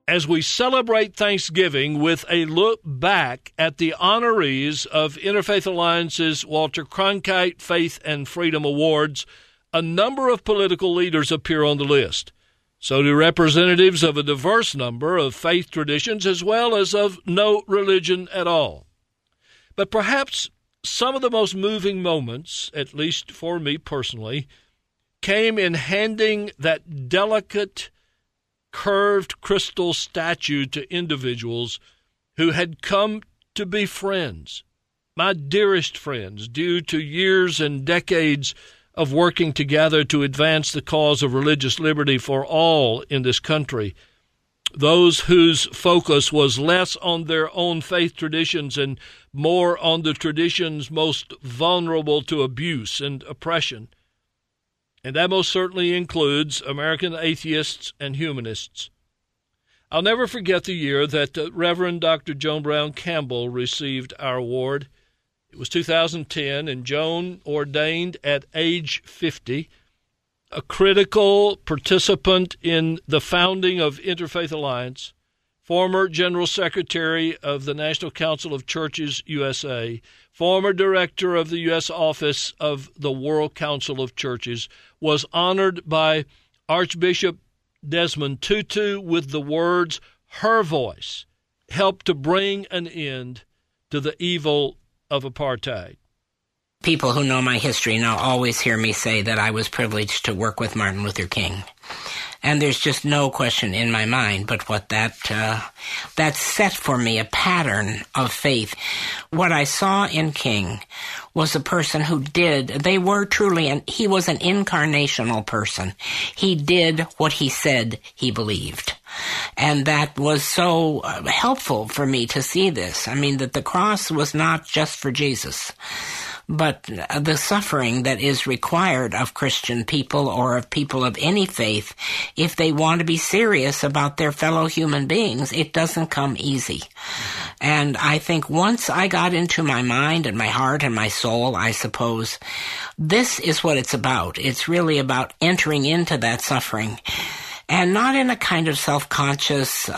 as we celebrate Thanksgiving with a look back at the honorees of Interfaith Alliance's Walter Cronkite Faith and Freedom Awards, a number of political leaders appear on the list. So do representatives of a diverse number of faith traditions as well as of no religion at all. But perhaps some of the most moving moments, at least for me personally, came in handing that delicate, curved crystal statue to individuals who had come to be friends, my dearest friends, due to years and decades of working together to advance the cause of religious liberty for all in this country. Those whose focus was less on their own faith traditions and more on the traditions most vulnerable to abuse and oppression. And that most certainly includes American atheists and humanists. I'll never forget the year that Reverend Dr. Joan Brown Campbell received our award. It was 2010, and Joan ordained at age 50, a critical participant in the founding of Interfaith Alliance, former General Secretary of the National Council of Churches USA, former director of the U.S. Office of the World Council of Churches, was honored by Archbishop Desmond Tutu with the words, "Her voice helped to bring an end to the evil of apartheid." People who know my history now always hear me say that I was privileged to work with Martin Luther King. And there's just no question in my mind but what that set for me a pattern of faith. What I saw in King was a person who they were truly, and he was an incarnational person. He did what he said he believed. And that was so helpful for me to see this. I mean, that the cross was not just for Jesus, but the suffering that is required of Christian people or of people of any faith, if they want to be serious about their fellow human beings, it doesn't come easy. And I think once I got into my mind and my heart and my soul, I suppose, this is what it's about. It's really about entering into that suffering. And not in a kind of self-conscious,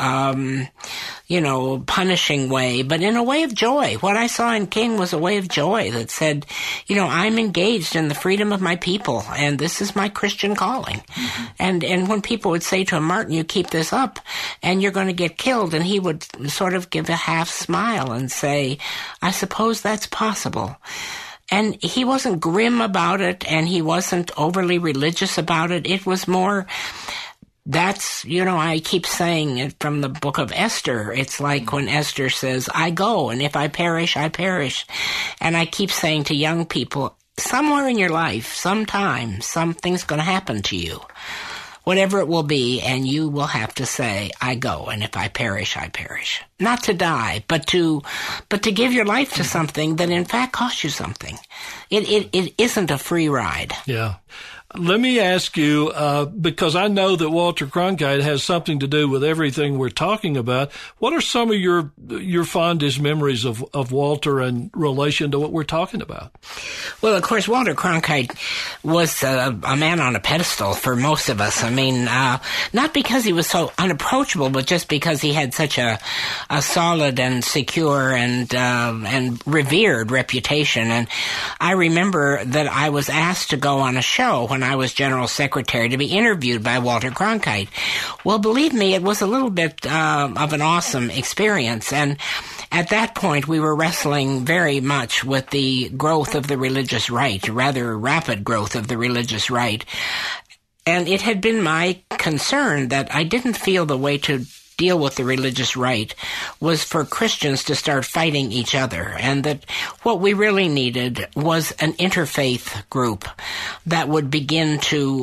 punishing way, but in a way of joy. What I saw in King was a way of joy that said, I'm engaged in the freedom of my people, and this is my Christian calling. Mm-hmm. And when people would say to him, "Martin, you keep this up, and you're going to get killed," and he would sort of give a half smile and say, "I suppose that's possible." And he wasn't grim about it, and he wasn't overly religious about it. It was more... That's, I keep saying it from the book of Esther. It's like when Esther says, "I go, and if I perish, I perish." And I keep saying to young people, somewhere in your life, sometime, something's going to happen to you, whatever it will be, and you will have to say, "I go, and if I perish, I perish." Not to die, but to give your life to something that in fact costs you something. It isn't a free ride. Yeah. Let me ask you, because I know that Walter Cronkite has something to do with everything we're talking about. What are some of your fondest memories of Walter in relation to what we're talking about? Well, of course, Walter Cronkite was a man on a pedestal for most of us. I mean, not because he was so unapproachable, but just because he had such a solid and secure and revered reputation. And I remember that I was asked to go on a show when I was General Secretary to be interviewed by Walter Cronkite. Well, believe me, it was a little bit of an awesome experience. And at that point, we were wrestling very much with the growth of the religious right, rather rapid growth of the religious right. And it had been my concern that I didn't feel the way to deal with the religious right was for Christians to start fighting each other, and that what we really needed was an interfaith group that would begin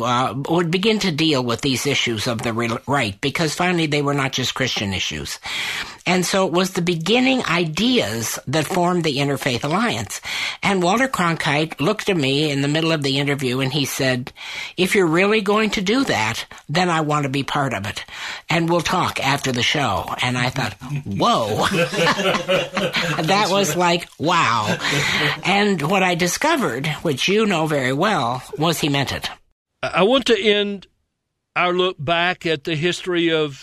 to deal with these issues of the right, because finally they were not just Christian issues. And so it was the beginning ideas that formed the Interfaith Alliance. And Walter Cronkite looked at me in the middle of the interview and he said, "If you're really going to do that, then I want to be part of it. And we'll talk after the show." And I thought, whoa. That was like, wow. And what I discovered, which you know very well, was he meant it. I want to end our look back at the history of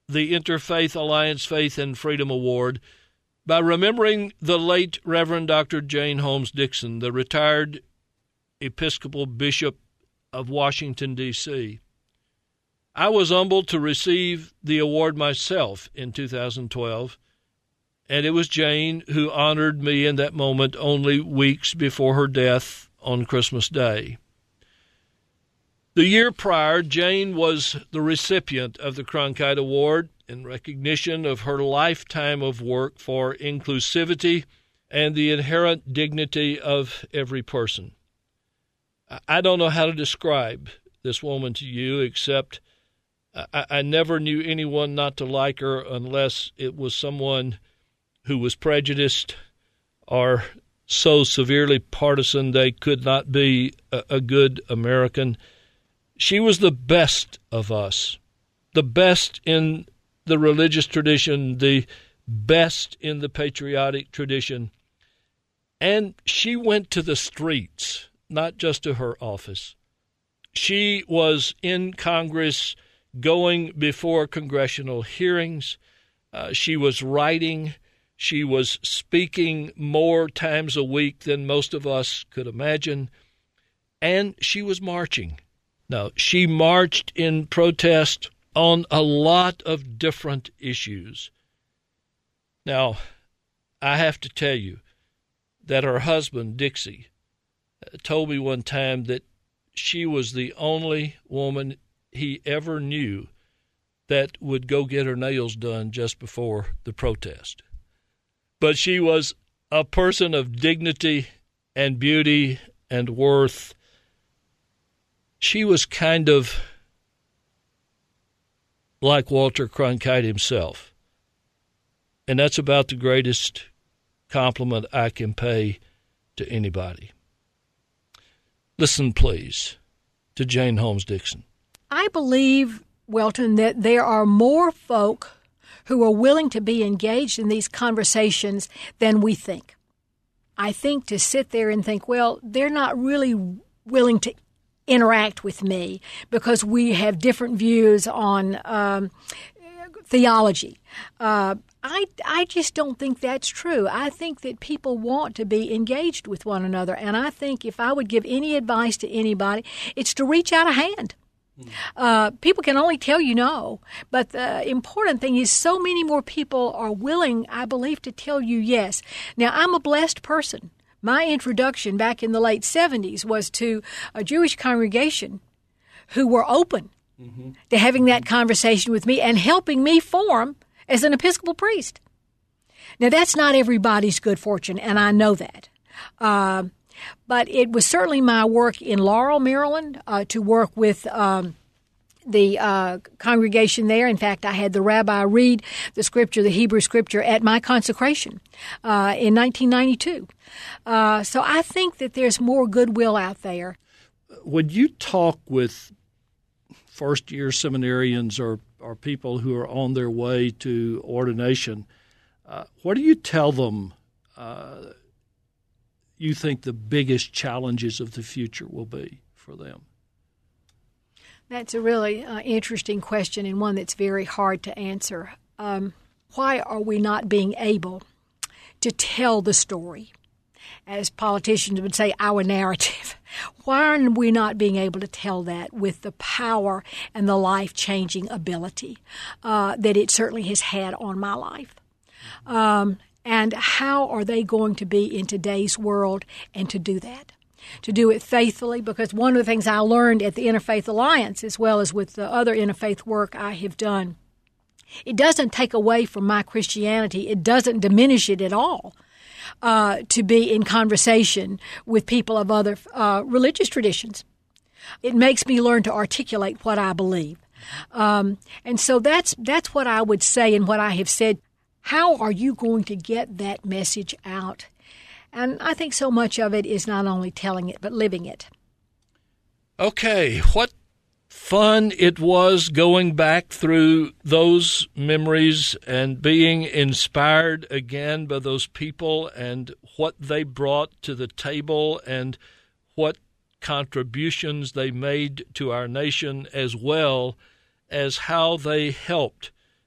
the Interfaith Alliance Faith and Freedom Award by remembering the late Reverend Dr. Jane Holmes Dixon, the retired Episcopal Bishop of Washington, D.C. I was humbled to receive the award myself in 2012, and it was Jane who honored me in that moment only weeks before her death on Christmas Day. The year prior, Jane was the recipient of the Cronkite Award in recognition of her lifetime of work for inclusivity and the inherent dignity of every person. I don't know how to describe this woman to you, except I never knew anyone not to like her unless it was someone who was prejudiced or so severely partisan they could not be a good American. She was the best of us, the best in the religious tradition, the best in the patriotic tradition. And she went to the streets, not just to her office. She was in Congress, going before congressional hearings. She was writing. She was speaking more times a week than most of us could imagine. And she was marching. Now, she marched in protest on a lot of different issues. Now, I have to tell you that her husband, Dixie, told me one time that she was the only woman he ever knew that would go get her nails done just before the protest. But she was a person of dignity and beauty and worth. She was kind of like Walter Cronkite himself. And that's about the greatest compliment I can pay to anybody. Listen, please, to Jane Holmes Dixon. I believe, Welton, that there are more folk who are willing to be engaged in these conversations than we think. I think to sit there and think, well, they're not really willing to interact with me because we have different views on theology. I just don't think that's true. I think that people want to be engaged with one another, and I think if I would give any advice to anybody, it's to reach out a hand. People can only tell you no, but the important thing is so many more people are willing, I believe, to tell you yes. Now, I'm a blessed person. My introduction back in the late 70s was to a Jewish congregation who were open to having that conversation with me and helping me form as an Episcopal priest. Now, that's not everybody's good fortune, and I know that. But it was certainly my work in Laurel, Maryland, to work with the congregation there. In fact, I had the rabbi read the scripture, the Hebrew scripture, at my consecration in 1992. So I think that there's more goodwill out there. When you talk with first-year seminarians or people who are on their way to ordination, what do you tell them you think the biggest challenges of the future will be for them? That's a really interesting question and one that's very hard to answer. Why are we not being able to tell the story? As politicians would say, our narrative. Why are we not being able to tell that with the power and the life-changing ability that it certainly has had on my life? And how are they going to be in today's world and to do that? To do it faithfully, because one of the things I learned at the Interfaith Alliance, as well as with the other interfaith work I have done, it doesn't take away from my Christianity. It doesn't diminish it at all to be in conversation with people of other religious traditions. It makes me learn to articulate what I believe. And so that's what I would say and what I have said. How are you going to get that message out? And I think so much of it is not only telling it, but living it. Okay, what fun it was going back through those memories and being inspired again by those people and what they brought to the table and what contributions they made to our nation, as well as how they helped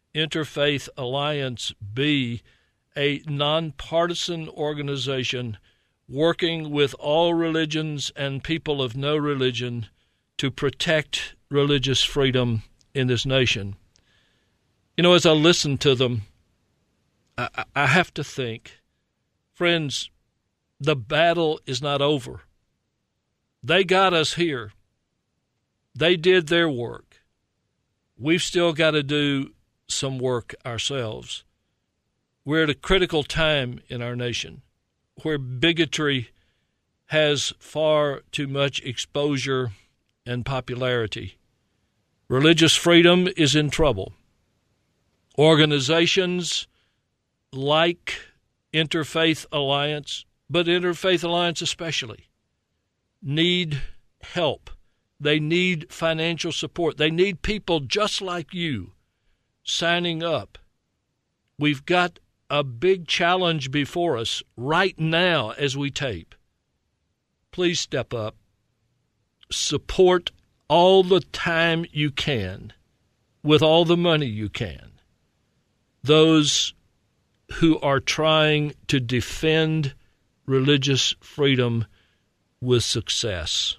Interfaith Alliance be a nonpartisan organization working with all religions and people of no religion to protect religious freedom in this nation. You know, as I listen to them, I have to think, friends, the battle is not over. They got us here. They did their work. We've still got to do some work ourselves. We're at a critical time in our nation where bigotry has far too much exposure and popularity. Religious freedom is in trouble. Organizations like Interfaith Alliance, but Interfaith Alliance especially, need help. They need financial support. They need people just like you signing up. We've got a big challenge before us right now as we tape. Please step up. Support all the time you can, with all the money you can, those who are trying to defend religious freedom with success.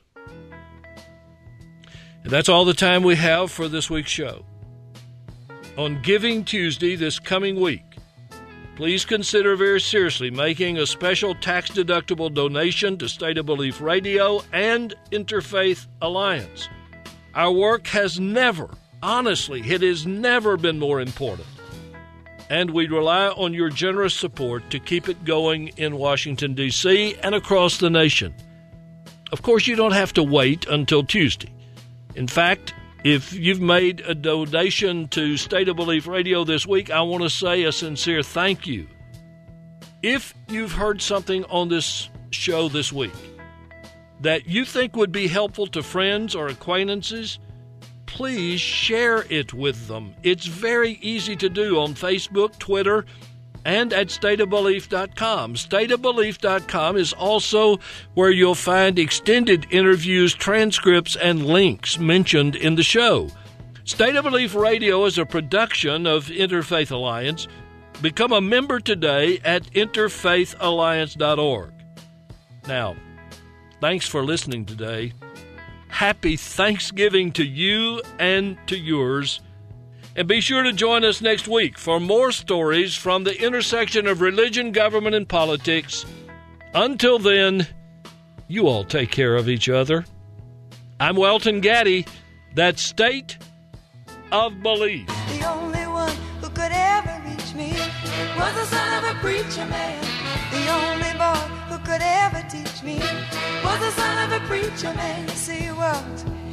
And that's all the time we have for this week's show. On Giving Tuesday this coming week, please consider very seriously making a special tax-deductible donation to State of Belief Radio and Interfaith Alliance. Our work has never, honestly, it has never been more important. And we rely on your generous support to keep it going in Washington, D.C. and across the nation. Of course, you don't have to wait until Tuesday. In fact, if you've made a donation to State of Belief Radio this week, I want to say a sincere thank you. If you've heard something on this show this week that you think would be helpful to friends or acquaintances, please share it with them. It's very easy to do on Facebook, Twitter, and at stateofbelief.com. Stateofbelief.com is also where you'll find extended interviews, transcripts, and links mentioned in the show. State of Belief Radio is a production of Interfaith Alliance. Become a member today at interfaithalliance.org. Now, thanks for listening today. Happy Thanksgiving to you and to yours. And be sure to join us next week for more stories from the intersection of religion, government, and politics. Until then, you all take care of each other. I'm Welton Gaddy. That's State of Belief. The only one who could ever reach me was the son of a preacher man. The only boy who could ever teach me was the son of a preacher man. See what